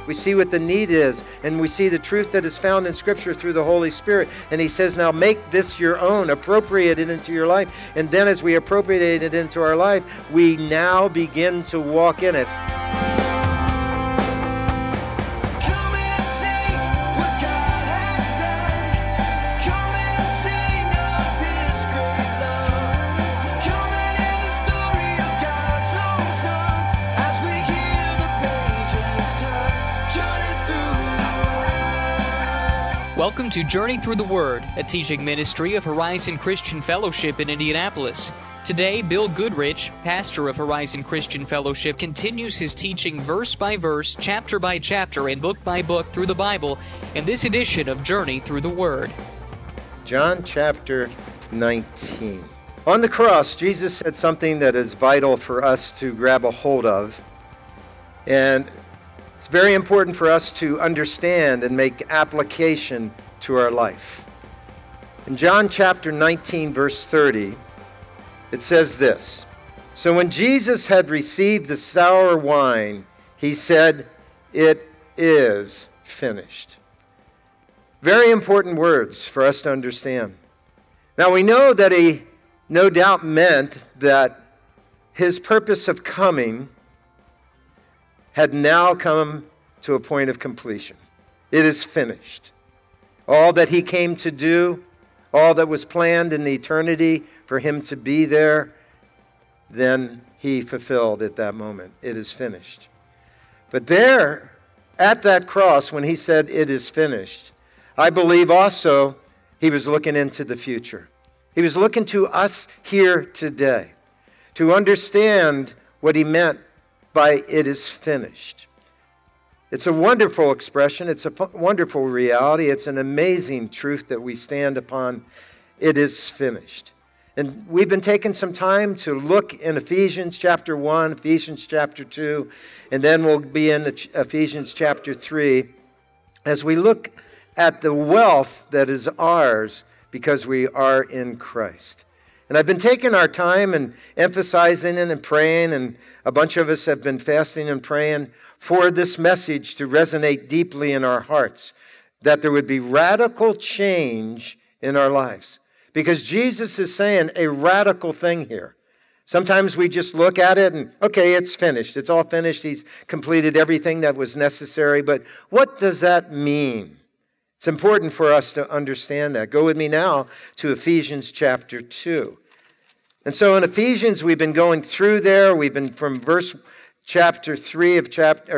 We see what the need is, and we see the truth that is found in Scripture through the Holy Spirit. And he says, now make this your own, appropriate it into your life. And then as we appropriate it into our life, we now begin to walk in it. Welcome to Journey Through the Word, a teaching ministry of Horizon Christian Fellowship in Indianapolis. Today, Bill Goodrich, pastor of Horizon Christian Fellowship, continues his teaching verse by verse, chapter by chapter, and book by book through the Bible in this edition of Journey Through the Word. John chapter 19. On the cross, Jesus said something that is vital for us to grab a hold of. And it's very important for us to understand and make application to our life. In John chapter 19, verse 30, it says this, "So when Jesus had received the sour wine, he said, 'It is finished.'" Very important words for us to understand. Now we know that he no doubt meant that his purpose of coming had now come to a point of completion. It is finished. All that he came to do, all that was planned in the eternity for him to be there, then he fulfilled at that moment. It is finished. But there, at that cross, when he said, "It is finished," I believe also he was looking into the future. He was looking to us here today to understand what he meant by "it is finished." It's a wonderful expression. It's a wonderful reality. It's an amazing truth that we stand upon. It is finished. And we've been taking some time to look in Ephesians chapter 1, Ephesians chapter 2, and then we'll be in Ephesians chapter 3 as we look at the wealth that is ours because we are in Christ. And I've been taking our time and emphasizing it and praying, and a bunch of us have been fasting and praying for this message to resonate deeply in our hearts, that there would be radical change in our lives. Because Jesus is saying a radical thing here. Sometimes we just look at it and, okay, it's finished. It's all finished. He's completed everything that was necessary. But what does that mean? It's important for us to understand that. Go with me now to Ephesians chapter 2. And so in Ephesians, we've been going through there. We've been from chapter 3 of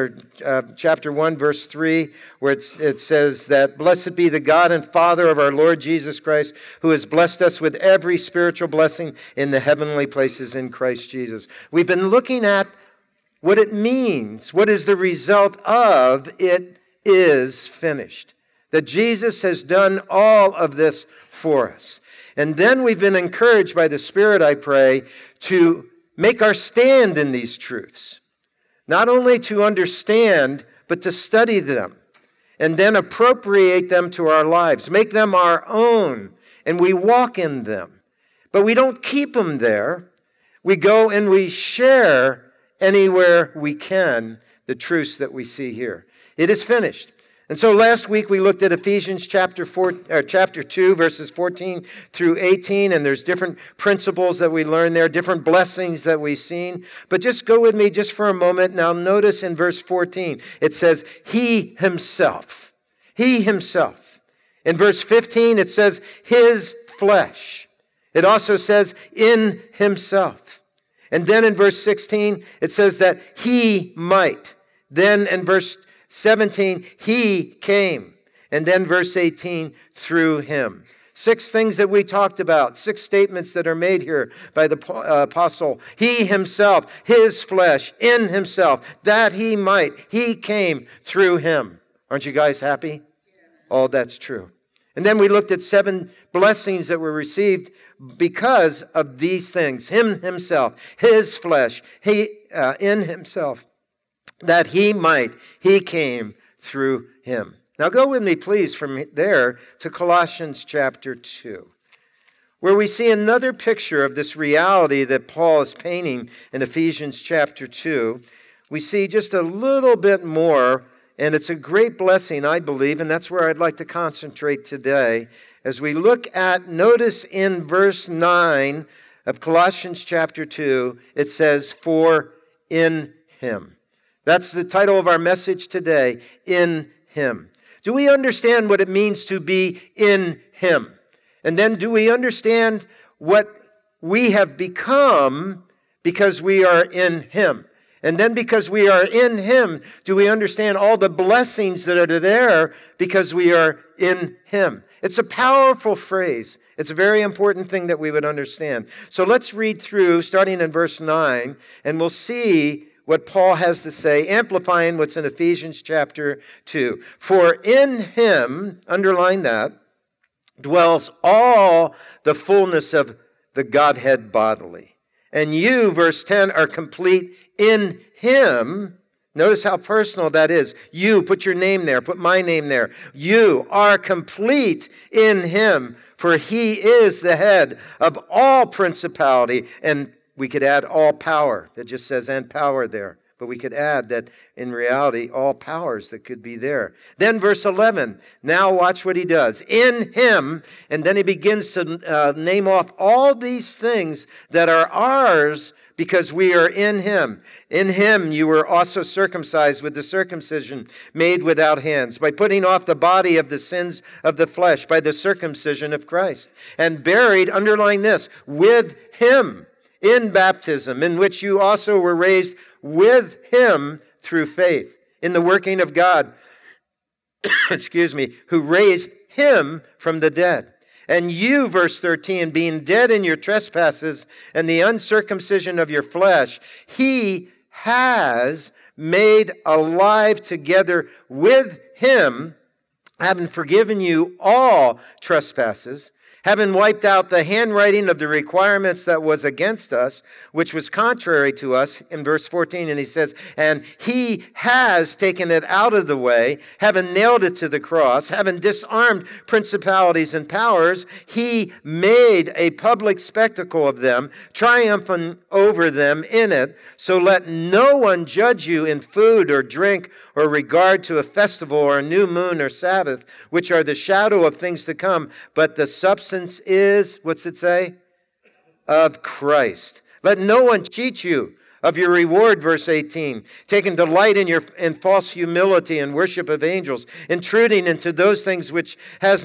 chapter 1, verse 3, where it says that, "Blessed be the God and Father of our Lord Jesus Christ, who has blessed us with every spiritual blessing in the heavenly places in Christ Jesus." We've been looking at what it means. What is the result of "it is finished"? That Jesus has done all of this for us. And then we've been encouraged by the Spirit, I pray, to make our stand in these truths. Not only to understand, but to study them. And then appropriate them to our lives. Make them our own. And we walk in them. But we don't keep them there. We go and we share anywhere we can the truths that we see here. It is finished. And so last week we looked at Ephesians chapter 2, verses 14 through 18, and there's different principles that we learn there, different blessings that we've seen. But just go with me just for a moment. Now notice in verse 14, it says, "He himself." He himself. In verse 15, it says, "His flesh." It also says, "in himself." And then in verse 16, it says that he might. Then in verse 17, he came. And then verse 18, through him. 6 things that we talked about, 6 statements that are made here by the apostle. He himself, his flesh, in himself, that he might. He came through him. Aren't you guys happy? All that's true. And then we looked at 7 blessings that were received because of these things. Him himself, his flesh, he in himself. That he might, he came through him. Now go with me, please, from there to Colossians chapter 2, where we see another picture of this reality that Paul is painting in Ephesians chapter 2. We see just a little bit more And it's a great blessing, I believe, and that's where I'd like to concentrate today. As we look at, notice in verse 9 of Colossians chapter 2, it says, "For in Him." That's the title of our message today, in Him. Do we understand what it means to be in Him? And then do we understand what we have become because we are in Him? And then because we are in Him, do we understand all the blessings that are there because we are in Him? It's a powerful phrase. It's a very important thing that we would understand. So let's read through, starting in verse 9, and we'll see what Paul has to say, amplifying what's in Ephesians chapter 2. "For in Him," underline that, "dwells all the fullness of the Godhead bodily. And you," verse 10, "are complete in Him." Notice how personal that is. You, put your name there, put my name there. You are complete in Him, for He is the head of all principality, and we could add all power. It just says "and power" there. But we could add that in reality, all powers that could be there. Then verse 11, now watch what he does. "In Him," and then he begins to name off all these things that are ours because we are in Him. "In Him you were also circumcised with the circumcision made without hands, by putting off the body of the sins of the flesh by the circumcision of Christ. And buried," underline this, "with Him in baptism, in which you also were raised with Him through faith in the working of God," who raised Him from the dead. "And you," verse 13, "being dead in your trespasses and the uncircumcision of your flesh, He has made alive together with Him, having forgiven you all trespasses, having wiped out the handwriting of the requirements that was against us, which was contrary to us," in verse 14, and he says, "and He has taken it out of the way, having nailed it to the cross, having disarmed principalities and powers, He made a public spectacle of them, triumphing over them in it. So let no one judge you in food or drink or regard to a festival or a new moon or Sabbath, which are the shadow of things to come, but the substance is," what's it say? "Of Christ. Let no one cheat you of your reward," verse 18, "taking delight in false humility and worship of angels, intruding into those things which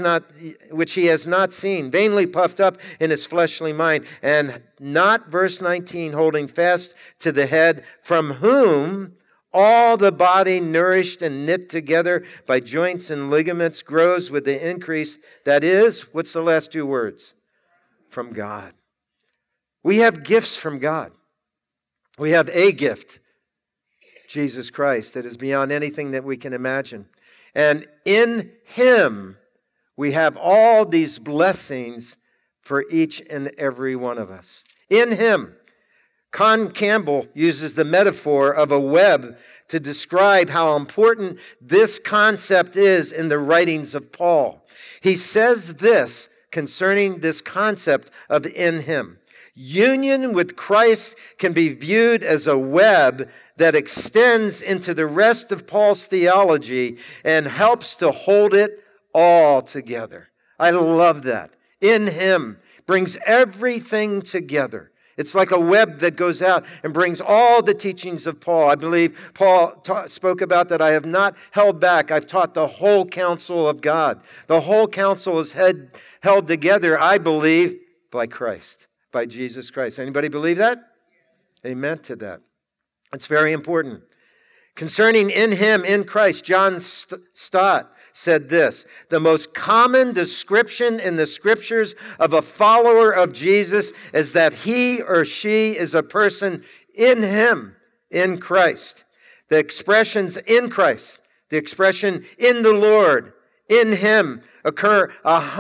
he has not seen, vainly puffed up in his fleshly mind, and not," verse 19, "holding fast to the head, from whom all the body, nourished and knit together by joints and ligaments, grows with the increase that is," what's the last two words? "From God." We have gifts from God. We have a gift, Jesus Christ, that is beyond anything that we can imagine. And in Him, we have all these blessings for each and every one of us. In Him. Con Campbell uses the metaphor of a web to describe how important this concept is in the writings of Paul. He says this concerning this concept of in Him. "Union with Christ can be viewed as a web that extends into the rest of Paul's theology and helps to hold it all together." I love that. In Him brings everything together. It's like a web that goes out and brings all the teachings of Paul. I believe Paul spoke about that. "I have not held back. I've taught the whole counsel of God." The whole counsel is held together, I believe, by Christ, by Jesus Christ. Anybody believe that? Amen to that. It's very important. Concerning in Him, in Christ, John Stott said this: "The most common description in the Scriptures of a follower of Jesus is that he or she is a person in Him, in Christ. The expressions in Christ, the expression in the Lord, in Him, occur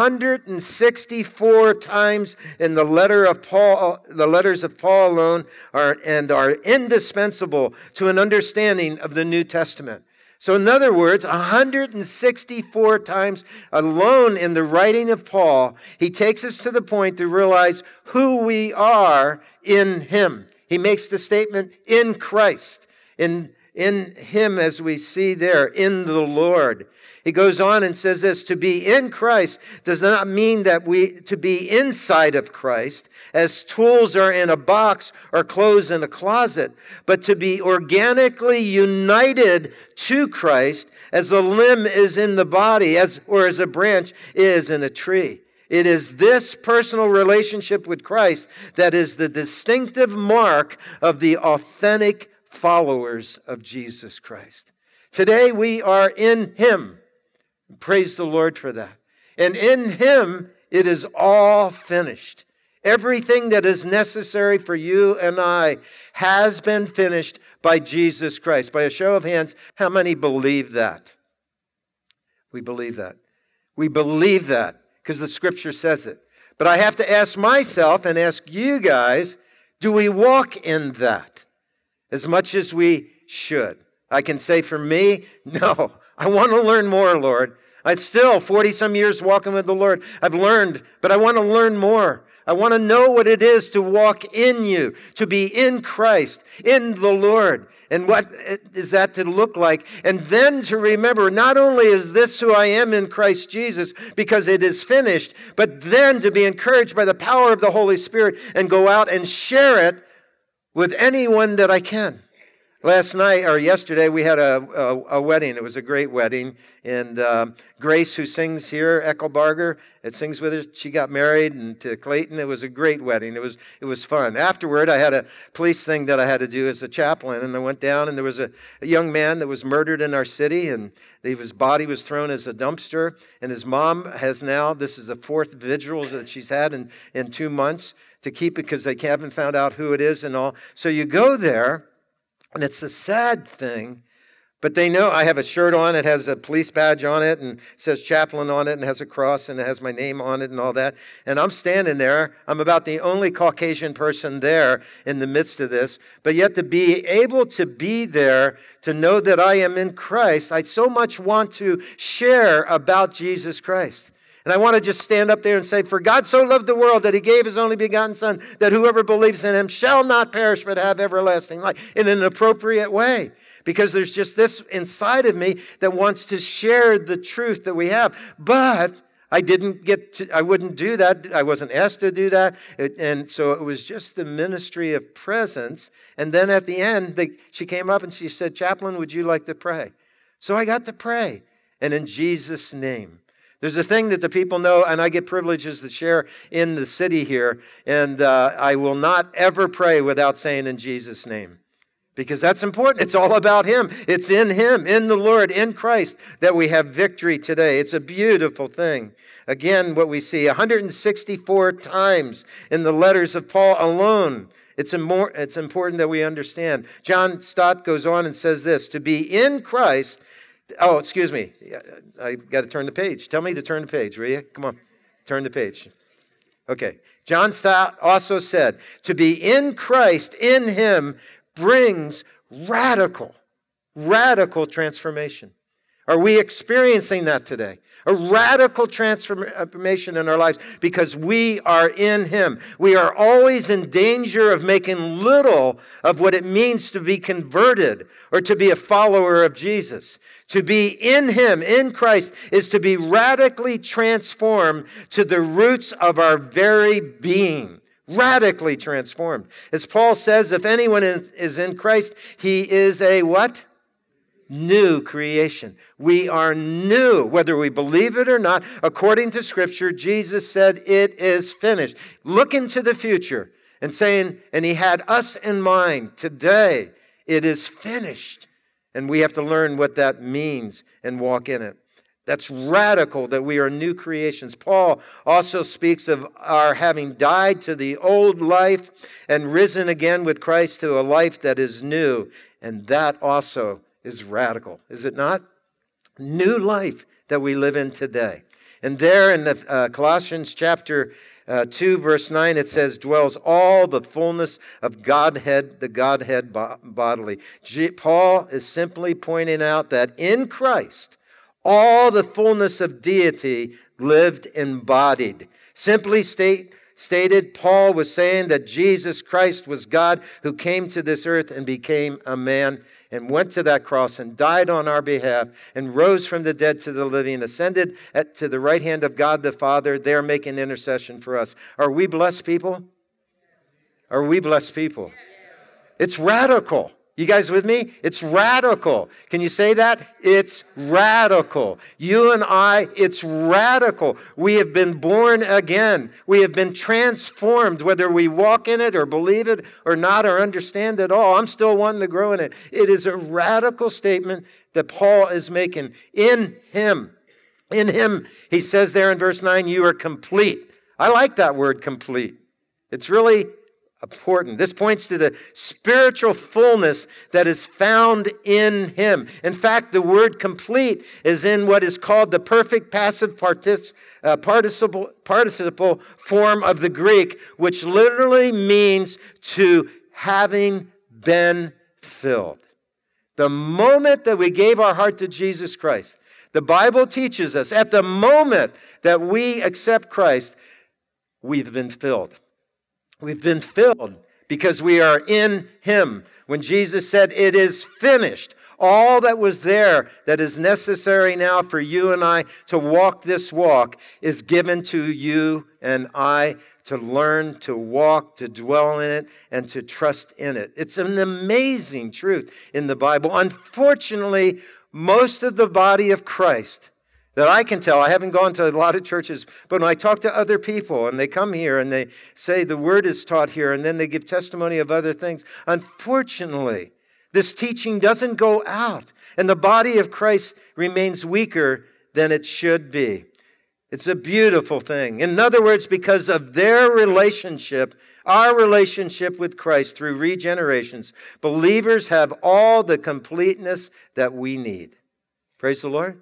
164 times in the letters of Paul alone, are indispensable to an understanding of the New Testament. So in other words, 164 times alone in the writing of Paul, he takes us to the point to realize who we are in Him. He makes the statement in Christ. In In him, as we see there, in the Lord. He goes on and says this, to be in Christ does not mean that to be inside of Christ, as tools are in a box or clothes in a closet, but to be organically united to Christ as a limb is in the body, or as a branch is in a tree. It is this personal relationship with Christ that is the distinctive mark of the authentic followers of Jesus Christ. Today we are in him. Praise the Lord for that. And in him it is all finished. Everything that is necessary for you and I has been finished by Jesus Christ. By a show of hands, how many believe that? We believe that. We believe that because the scripture says it. But I have to ask myself and ask you guys, do we walk in that as much as we should? I can say for me, no. I want to learn more, Lord. I'm still 40-some years walking with the Lord. I've learned, but I want to learn more. I want to know what it is to walk in you, to be in Christ, in the Lord. And what is that to look like? And then to remember, not only is this who I am in Christ Jesus, because it is finished, but then to be encouraged by the power of the Holy Spirit and go out and share it with anyone that I can. Last night, or yesterday, we had a wedding. It was a great wedding. And Grace, who sings here, Eckelbarger, sings with us. She got married and to Clayton. It was a great wedding. It was fun. Afterward, I had a police thing that I had to do as a chaplain. And I went down, and there was a young man that was murdered in our city. And his body was thrown as a dumpster. And his mom has now, this is the fourth vigil that she's had in 2 months to keep it because they haven't found out who it is and all. So you go there. And it's a sad thing, but they know I have a shirt on. It has a police badge on it and says chaplain on it and has a cross and it has my name on it and all that. And I'm standing there. I'm about the only Caucasian person there in the midst of this. But yet to be able to be there, to know that I am in Christ, I so much want to share about Jesus Christ. And I want to just stand up there and say, for God so loved the world that he gave his only begotten Son, that whoever believes in him shall not perish but have everlasting life, in an appropriate way. Because there's just this inside of me that wants to share the truth that we have. But I wouldn't do that. I wasn't asked to do that. And so it was just the ministry of presence. And then at the end, she came up and she said, Chaplain, would you like to pray? So I got to pray. And in Jesus' name. There's a thing that the people know, and I get privileges to share in the city here, and I will not ever pray without saying in Jesus' name, because that's important. It's all about him. It's in him, in the Lord, in Christ, that we have victory today. It's a beautiful thing. Again, what we see 164 times in the letters of Paul alone. It's important that we understand. John Stott goes on and says this, to be in Christ. Oh, excuse me. I got to turn the page. Tell me to turn the page, will you? Come on. Turn the page. Okay. John Stott also said, to be in Christ, in him, brings radical transformation. Are we experiencing that today? A radical transformation in our lives because we are in him. We are always in danger of making little of what it means to be converted or to be a follower of Jesus. To be in him, in Christ, is to be radically transformed to the roots of our very being. Radically transformed. As Paul says, if anyone is in Christ, he is a what? New creation. We are new, whether we believe it or not. According to Scripture, Jesus said, it is finished. Look into the future and saying, and he had us in mind today, it is finished. And we have to learn what that means and walk in it. That's radical that we are new creations. Paul also speaks of our having died to the old life and risen again with Christ to a life that is new. And that also is radical, is it not? New life that we live in today. And there in the Colossians chapter 2, verse 9, it says, dwells all the fullness of Godhead, the Godhead bodily. Paul is simply pointing out that in Christ, all the fullness of deity lived embodied. Simply stated, Paul was saying that Jesus Christ was God who came to this earth and became a man and went to that cross and died on our behalf and rose from the dead to the living, ascended to the right hand of God the Father, there making intercession for us. Are we blessed people? Are we blessed people? It's radical. You guys with me? It's radical. Can you say that? It's radical. You and I, it's radical. We have been born again. We have been transformed, whether we walk in it or believe it or not or understand it all. I'm still wanting to grow in it. It is a radical statement that Paul is making. In him, he says there in verse 9, you are complete. I like that word complete. It's really important. This points to the spiritual fullness that is found in him. In fact, the word complete is in what is called the perfect passive participle form of the Greek, which literally means to having been filled. The moment that we gave our heart to Jesus Christ, the Bible teaches us at the moment that we accept Christ, we've been filled. We've been filled because we are in him. When Jesus said, it is finished, all that was there that is necessary now for you and I to walk this walk is given to you and I to learn, to walk, to dwell in it, and to trust in it. It's an amazing truth in the Bible. Unfortunately, most of the body of Christ that I can tell, I haven't gone to a lot of churches, but when I talk to other people and they come here and they say the word is taught here and then they give testimony of other things, unfortunately, this teaching doesn't go out and the body of Christ remains weaker than it should be. It's a beautiful thing. In other words, because of their relationship, our relationship with Christ through regenerations, believers have all the completeness that we need. Praise the Lord.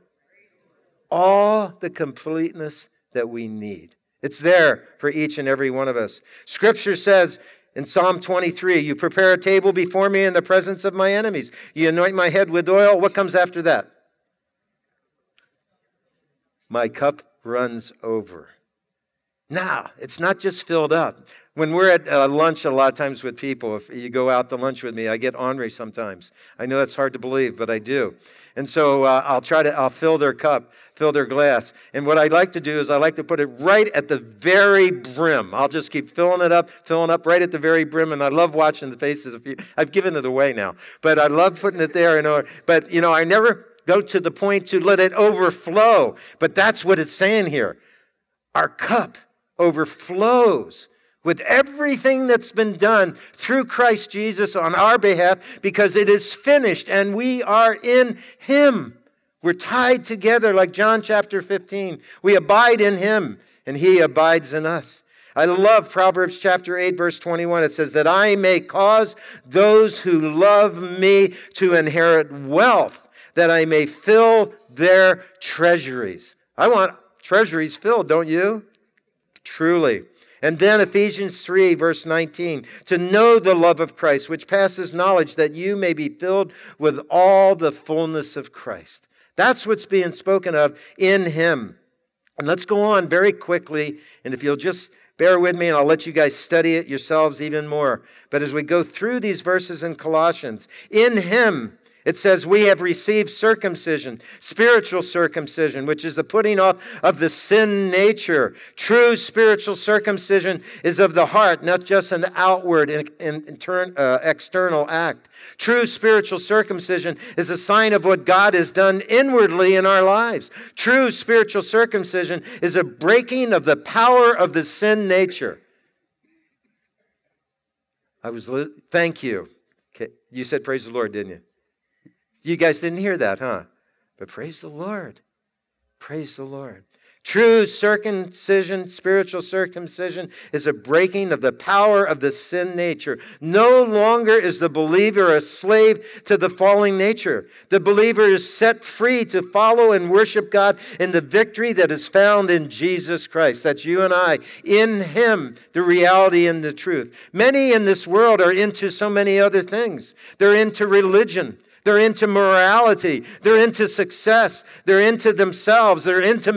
All the completeness that we need. It's there for each and every one of us. Scripture says in Psalm 23, you prepare a table before me in the presence of my enemies. You anoint my head with oil. What comes after that? My cup runs over. Now, it's not just filled up. When we're at lunch a lot of times with people, if you go out to lunch with me, I get ornery sometimes. I know that's hard to believe, but I do. And so I'll fill their cup, fill their glass. And what I like to do is I like to put it right at the very brim. I'll just keep filling up right at the very brim. And I love watching the faces of people. I've given it away now, but I love putting it there. But I never go to the point to let it overflow. But that's what it's saying here. Our cup overflows with everything that's been done through Christ Jesus on our behalf because it is finished and we are in him. We're tied together like John chapter 15. We abide in him and he abides in us. I love Proverbs chapter 8 verse 21. It says that I may cause those who love me to inherit wealth, that I may fill their treasuries. I want treasuries filled, don't you? Truly. And then Ephesians 3, verse 19, to know the love of Christ, which passes knowledge, that you may be filled with all the fullness of Christ. That's what's being spoken of in him. And let's go on very quickly, and if you'll just bear with me, and I'll let you guys study it yourselves even more. But as we go through these verses in Colossians, in him, it says we have received circumcision, spiritual circumcision, which is the putting off of the sin nature. True spiritual circumcision is of the heart, not just an outward external act. True spiritual circumcision is a sign of what God has done inwardly in our lives. True spiritual circumcision is a breaking of the power of the sin nature. Thank you. Okay. You said praise the Lord, didn't you? You guys didn't hear that, huh? But praise the Lord. Praise the Lord. True circumcision, spiritual circumcision, is a breaking of the power of the sin nature. No longer is the believer a slave to the falling nature. The believer is set free to follow and worship God in the victory that is found in Jesus Christ. That's you and I. In him, the reality and the truth. Many in this world are into so many other things. They're into religion. They're into morality. They're into success. They're into themselves. They're into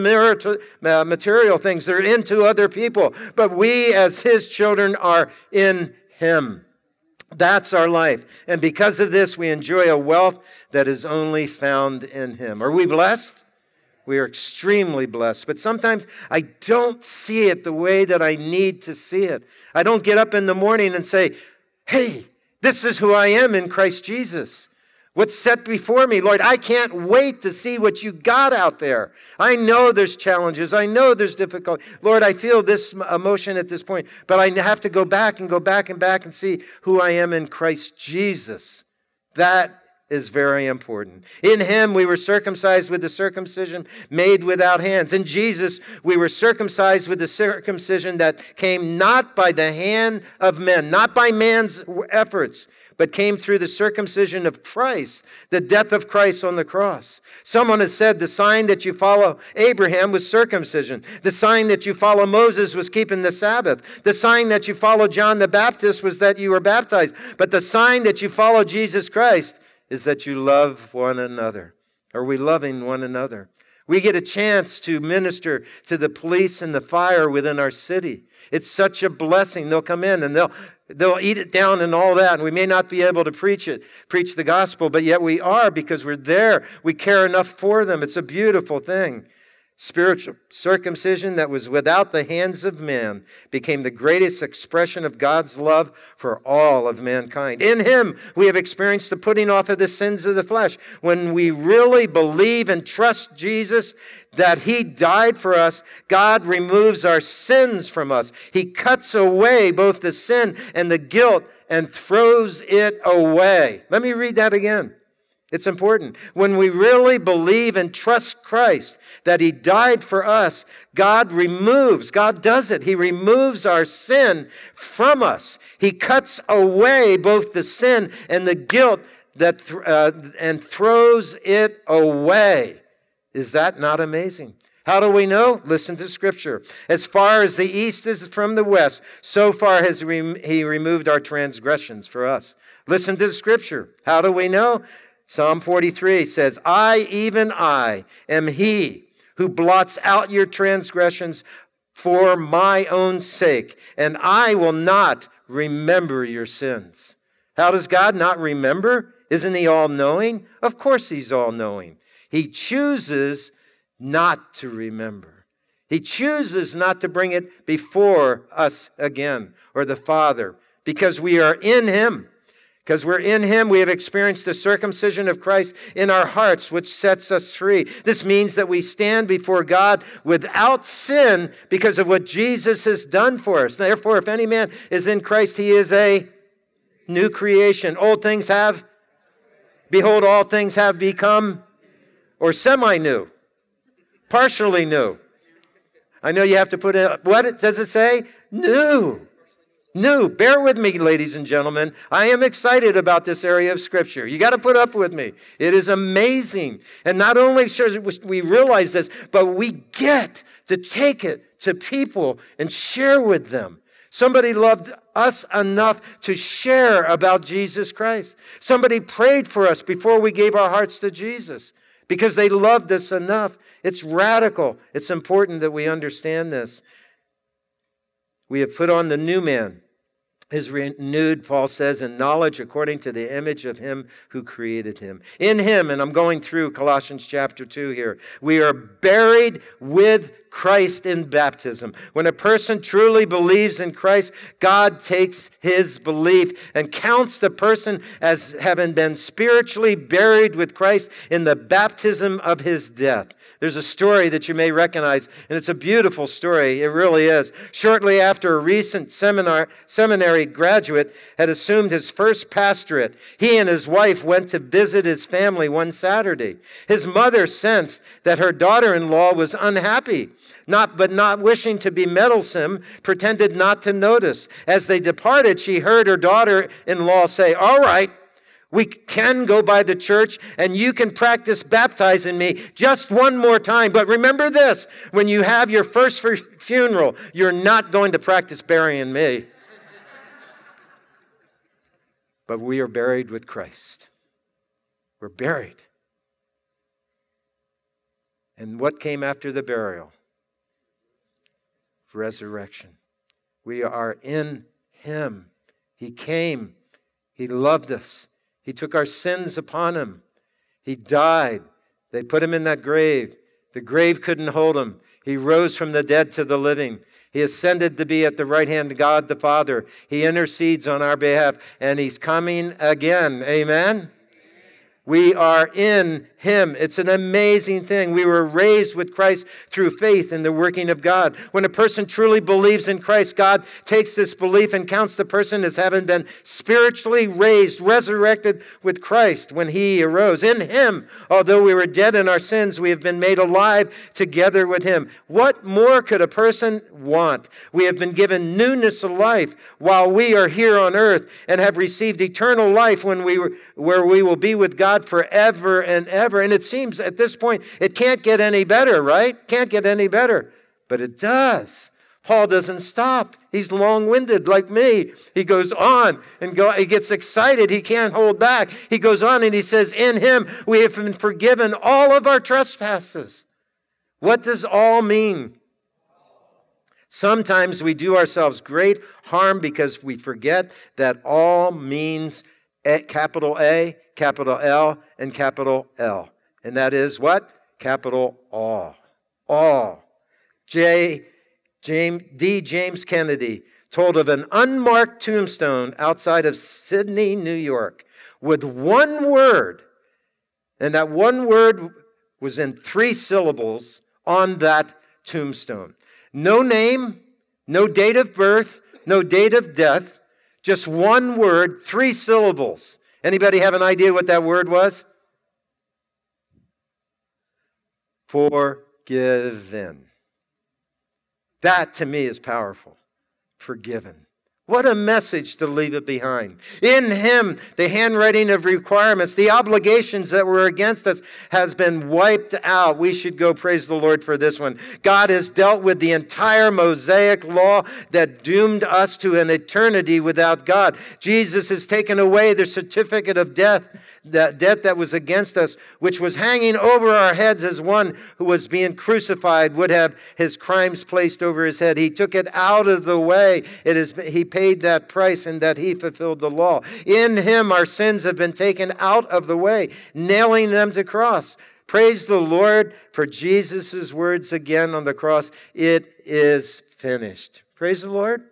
material things. They're into other people. But we as his children are in him. That's our life. And because of this, we enjoy a wealth that is only found in him. Are we blessed? We are extremely blessed. But sometimes I don't see it the way that I need to see it. I don't get up in the morning and say, hey, this is who I am in Christ Jesus. What's set before me, Lord, I can't wait to see what you got out there. I know there's challenges. I know there's difficulty. Lord, I feel this emotion at this point, but I have to go back and see who I am in Christ Jesus. That is very important. In him we were circumcised with the circumcision made without hands. In Jesus we were circumcised with the circumcision that came not by the hand of men, not by man's efforts, but came through the circumcision of Christ, the death of Christ on the cross. Someone has said the sign that you follow Abraham was circumcision. The sign that you follow Moses was keeping the Sabbath. The sign that you follow John the Baptist was that you were baptized. But the sign that you follow Jesus Christ is that you love one another. Are we loving one another? We get a chance to minister to the police and the fire within our city. It's such a blessing. They'll come in and they'll eat it down and all that. And we may not be able to preach the gospel, but yet we are because we're there. We care enough for them. It's a beautiful thing. Spiritual circumcision that was without the hands of man became the greatest expression of God's love for all of mankind. In him, we have experienced the putting off of the sins of the flesh. When we really believe and trust Jesus, that he died for us, God removes our sins from us. He cuts away both the sin and the guilt and throws it away. Let me read that again. It's important. When we really believe and trust Christ, that he died for us, God does it. He removes our sin from us. He cuts away both the sin and the guilt and throws it away. Is that not amazing? How do we know? Listen to Scripture. As far as the east is from the west, so far has he removed our transgressions for us. Listen to the Scripture. How do we know? Psalm 43 says, I, even I, am he who blots out your transgressions for my own sake, and I will not remember your sins. How does God not remember? Isn't he all-knowing? Of course he's all-knowing. He chooses not to remember. He chooses not to bring it before us again, or the Father, because we are in him. Because we're in him, we have experienced the circumcision of Christ in our hearts, which sets us free. This means that we stand before God without sin because of what Jesus has done for us. Therefore, if any man is in Christ, he is a new creation. Behold, all things have become, or semi-new, partially new. I know you have to put in, what does it say? New. New. Bear with me, ladies and gentlemen. I am excited about this area of Scripture. You got to put up with me. It is amazing. And not only should we realize this, but we get to take it to people and share with them. Somebody loved us enough to share about Jesus Christ. Somebody prayed for us before we gave our hearts to Jesus because they loved us enough. It's radical. It's important that we understand this. We have put on the new man, is renewed, Paul says, in knowledge according to the image of him who created him. In him, and I'm going through Colossians chapter 2 here, we are buried with Christ in baptism. When a person truly believes in Christ, God takes his belief and counts the person as having been spiritually buried with Christ in the baptism of his death. There's a story that you may recognize, and it's a beautiful story. It really is. Shortly after a recent seminary graduate had assumed his first pastorate, he and his wife went to visit his family one Saturday. His mother sensed that her daughter-in-law was unhappy, but not wishing to be meddlesome, pretended not to notice. As they departed, she heard her daughter-in-law say, "All right, we can go by the church and you can practice baptizing me just one more time. But remember this, when you have your first funeral, you're not going to practice burying me." But we are buried with Christ. were buried. And what came after the burial? Resurrection. We are in him. He came. He loved us. He took our sins upon him. He died. They put him in that grave. The grave couldn't hold him. He rose from the dead to the living. He ascended to be at the right hand of God the Father. He intercedes on our behalf, and he's coming again. Amen? We are in him. It's an amazing thing. We were raised with Christ through faith in the working of God. When a person truly believes in Christ, God takes this belief and counts the person as having been spiritually raised, resurrected with Christ when he arose. In him, although we were dead in our sins, we have been made alive together with him. What more could a person want? We have been given newness of life while we are here on earth and have received eternal life where we will be with God forever and ever. And it seems at this point, it can't get any better, right? Can't get any better. But it does. Paul doesn't stop. He's long-winded like me. He goes on and he gets excited. He can't hold back. He goes on and he says, in him we have been forgiven all of our trespasses. What does all mean? Sometimes we do ourselves great harm because we forget that all means capital A, capital L, and capital L. And that is what? Capital all. All. D. James Kennedy told of an unmarked tombstone outside of Sydney, New York, with one word, and that one word was in 3 syllables on that tombstone. No name, no date of birth, no date of death, just one word, 3 syllables. Anybody have an idea what that word was? Forgiven. That to me is powerful. Forgiven. What a message to leave it behind. In him, the handwriting of requirements, the obligations that were against us has been wiped out. We should go praise the Lord for this one. God has dealt with the entire Mosaic law that doomed us to an eternity without God. Jesus has taken away the certificate of death, that debt that was against us, which was hanging over our heads as one who was being crucified would have his crimes placed over his head. He took it out of the way. He paid that price and that he fulfilled the law. In him our sins have been taken out of the way, nailing them to cross. Praise the Lord for Jesus' words again on the cross. It is finished. Praise the Lord.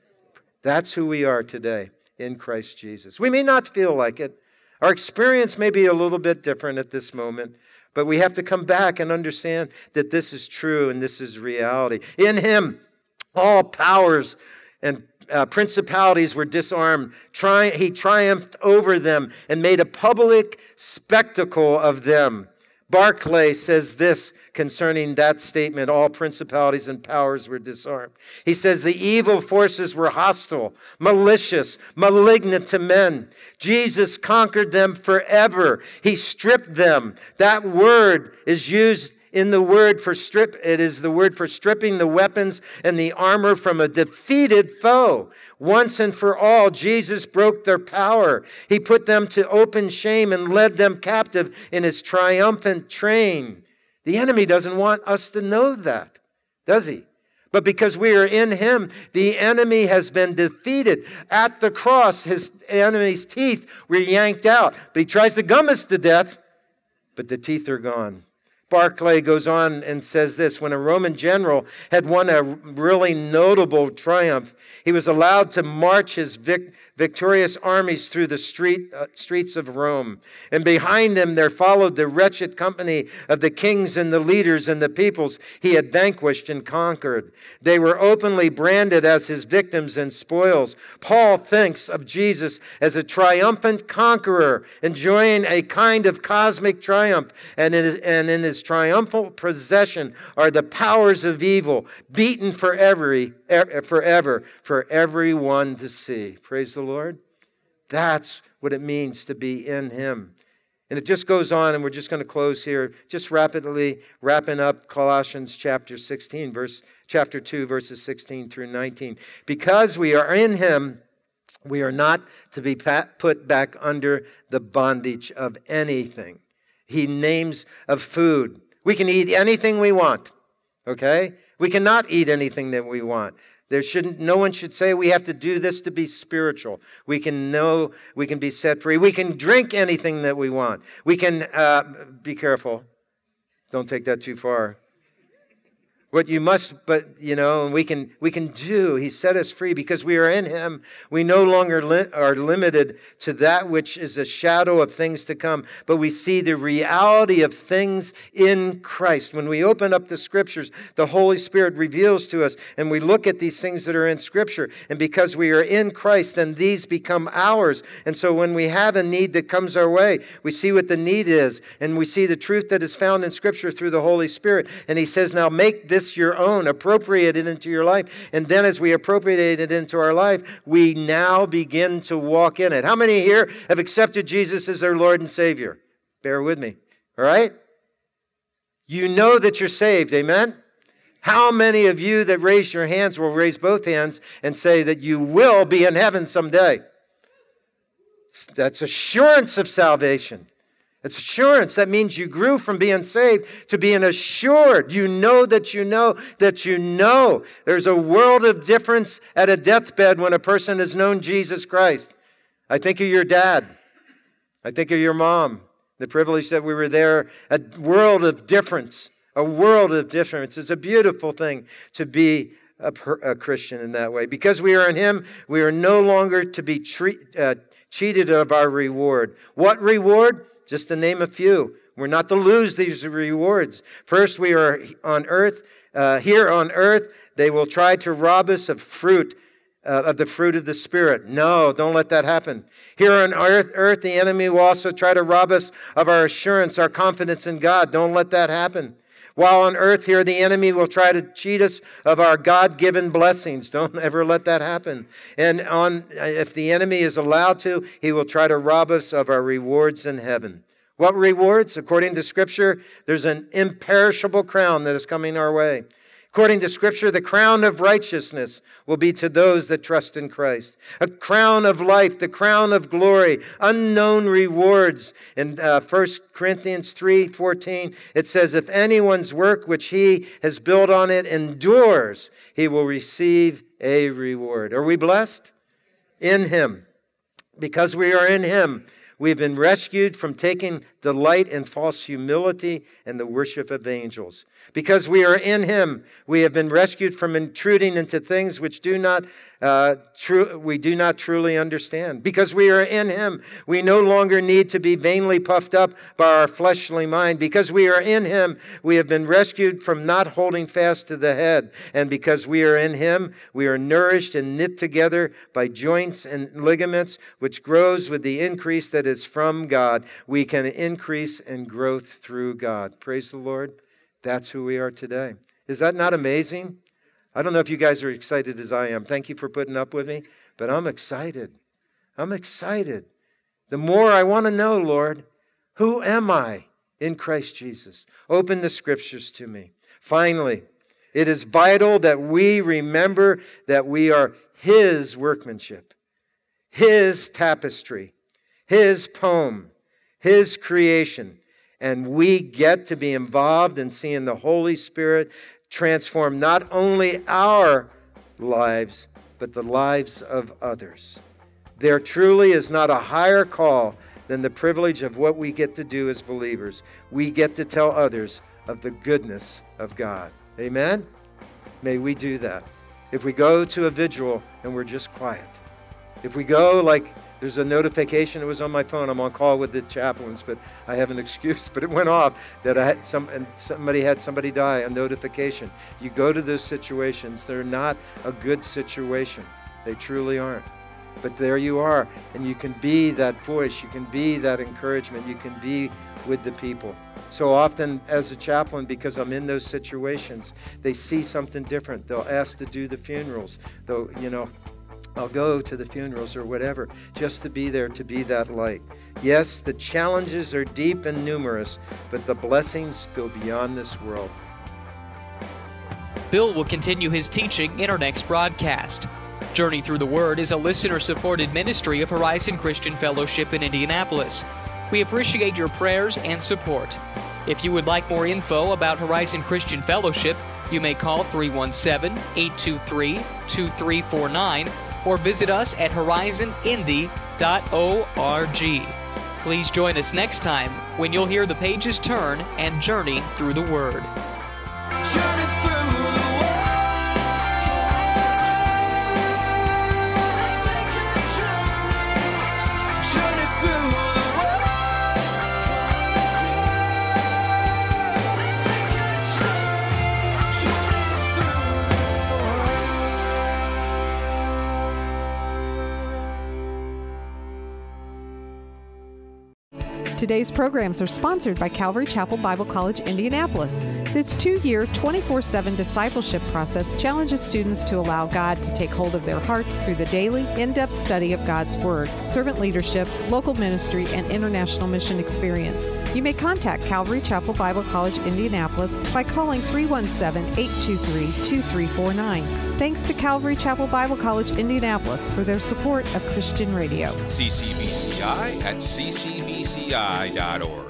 That's who we are today in Christ Jesus. We may not feel like it. Our experience may be a little bit different at this moment, but we have to come back and understand that this is true and this is reality. In him, all powers and principalities were disarmed. He triumphed over them and made a public spectacle of them. Barclay says this concerning that statement, all principalities and powers were disarmed. He says the evil forces were hostile, malicious, malignant to men. Jesus conquered them forever. He stripped them. That word is used in the word for strip. It is the word for stripping the weapons and the armor from a defeated foe. Once and for all, Jesus broke their power. He put them to open shame and led them captive in his triumphant train. The enemy doesn't want us to know that, does he? But because we are in him, the enemy has been defeated. At the cross, his enemy's teeth were yanked out. But he tries to gum us to death, but the teeth are gone. Barclay goes on and says this, when a Roman general had won a really notable triumph, he was allowed to march his victorious armies through the streets of Rome. And behind him there followed the wretched company of the kings and the leaders and the peoples he had vanquished and conquered. They were openly branded as his victims and spoils. Paul thinks of Jesus as a triumphant conqueror, enjoying a kind of cosmic triumph, and in his triumphal possession are the powers of evil, beaten forever for everyone to see. Praise the Lord. That's what it means to be in him. And it just goes on, and we're just going to close here, just rapidly wrapping up Colossians chapter 2, verses 16 through 19. Because we are in him, We are not to be put back under the bondage of anything. He names of food. We can eat anything we want, okay? We cannot eat anything that we want. No one should say we have to do this to be spiritual. We can be set free. We can drink anything that we want. We can, be careful. Don't take that too far. What you must, and we can do. He set us free because we are in Him. We no longer are limited to that which is a shadow of things to come, but we see the reality of things in Christ. When we open up the Scriptures, the Holy Spirit reveals to us, and we look at these things that are in Scripture. And because we are in Christ, then these become ours. And so when we have a need that comes our way, we see what the need is, and we see the truth that is found in Scripture through the Holy Spirit. And He says, now make this your own, appropriate it into your life. And then as we appropriate it into our life, we now begin to walk in it. How many here have accepted Jesus as their Lord and Savior? Bear with me, all right? You know that you're saved, amen? How many of you that raise your hands will raise both hands and say that you will be in heaven someday? That's assurance of salvation. It's assurance. That means you grew from being saved to being assured. You know that you know that you know. There's a world of difference at a deathbed when a person has known Jesus Christ. I think of your dad. I think of your mom. The privilege that we were there. A world of difference. A world of difference. It's a beautiful thing to be a Christian in that way. Because we are in Him, we are no longer to be cheated of our reward. What reward? Just to name a few. We're not to lose these rewards. First, we are on earth. Here on earth, they will try to rob us of fruit, of the fruit of the Spirit. No, don't let that happen. Here on earth, the enemy will also try to rob us of our assurance, our confidence in God. Don't let that happen. While on earth here, the enemy will try to cheat us of our God-given blessings. Don't ever let that happen. And if the enemy is allowed to, he will try to rob us of our rewards in heaven. What rewards? According to Scripture, there's an imperishable crown that is coming our way. According to Scripture, the crown of righteousness will be to those that trust in Christ. A crown of life, the crown of glory, unknown rewards. In 1 Corinthians 3:14, it says, if anyone's work which he has built on it endures, he will receive a reward. Are we blessed? In Him. Because we are in Him, we've been rescued from taking delight in false humility and the worship of angels. Because we are in Him, we have been rescued from intruding into things which we do not truly understand. Because we are in Him, we no longer need to be vainly puffed up by our fleshly mind. Because we are in Him, we have been rescued from not holding fast to the head. And because we are in Him, we are nourished and knit together by joints and ligaments, which grows with the increase that is from God. We can increase and grow through God. Praise the Lord. That's who we are today. Is that not amazing? I don't know if you guys are excited as I am. Thank you for putting up with me, but I'm excited. I'm excited. The more I want to know, Lord, who am I in Christ Jesus? Open the Scriptures to me. Finally, it is vital that we remember that we are His workmanship, His tapestry, His poem, His creation. And we get to be involved in seeing the Holy Spirit transform not only our lives, but the lives of others. There truly is not a higher call than the privilege of what we get to do as believers. We get to tell others of the goodness of God. Amen? May we do that. If we go to a vigil and we're just quiet. If we go like there's a notification, it was on my phone, I'm on call with the chaplains, but I have an excuse, but it went off that I had somebody had somebody die, a notification. You go to those situations, they're not a good situation. They truly aren't. But there you are, and you can be that voice, you can be that encouragement, you can be with the people. So often as a chaplain, because I'm in those situations, they see something different. They'll ask to do the funerals. They'll, I'll go to the funerals or whatever, just to be there, to be that light. Yes, the challenges are deep and numerous, but the blessings go beyond this world. Bill will continue his teaching in our next broadcast. Journey Through the Word is a listener-supported ministry of Horizon Christian Fellowship in Indianapolis. We appreciate your prayers and support. If you would like more info about Horizon Christian Fellowship, you may call 317-823-2349 or visit us at horizonindy.org. Please join us next time when you'll hear the pages turn and journey through the Word. Journey through the world. Let's take a journey through the world. Let's take a journey through the world. Today's programs are sponsored by Calvary Chapel Bible College, Indianapolis. This 2-year, 24/7 discipleship process challenges students to allow God to take hold of their hearts through the daily, in-depth study of God's Word, servant leadership, local ministry, and international mission experience. You may contact Calvary Chapel Bible College, Indianapolis by calling 317-823-2349. Thanks to Calvary Chapel Bible College, Indianapolis for their support of Christian radio. CCBCI at ccbci.org.